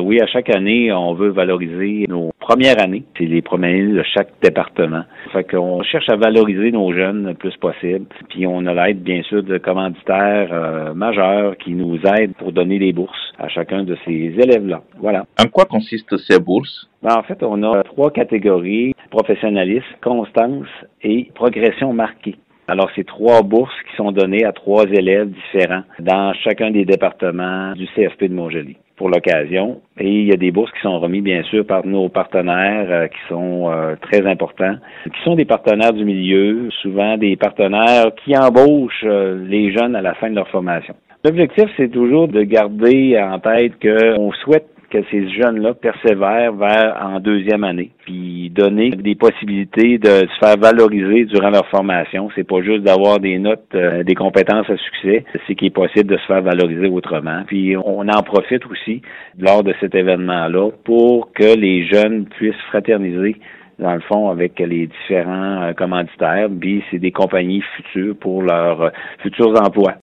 oui, à chaque année, on veut valoriser nos premières années. C'est les premières années de chaque département. Fait qu'on cherche à valoriser nos jeunes le plus possible. Puis on a l'aide, bien sûr, de commanditaires majeurs qui nous aident pour donner des bourses à chacun de ces élèves-là. Voilà. En quoi consistent ces bourses? En fait, on a 3 catégories: professionnalisme, constance et progression marquée. Alors, c'est 3 bourses qui sont données à 3 élèves différents dans chacun des départements du CFP de Montjoly pour l'occasion. Et il y a des bourses qui sont remises, bien sûr, par nos partenaires qui sont très importants, qui sont des partenaires du milieu, souvent des partenaires qui embauchent les jeunes à la fin de leur formation. L'objectif, c'est toujours de garder en tête qu'on souhaite que ces jeunes-là persévèrent en 2e année, puis donner des possibilités de se faire valoriser durant leur formation. C'est pas juste d'avoir des notes, des compétences à succès, c'est qu'il est possible de se faire valoriser autrement. Puis on en profite aussi lors de cet événement-là pour que les jeunes puissent fraterniser dans le fond, avec les différents commanditaires, puis c'est des compagnies futures pour leurs futurs emplois.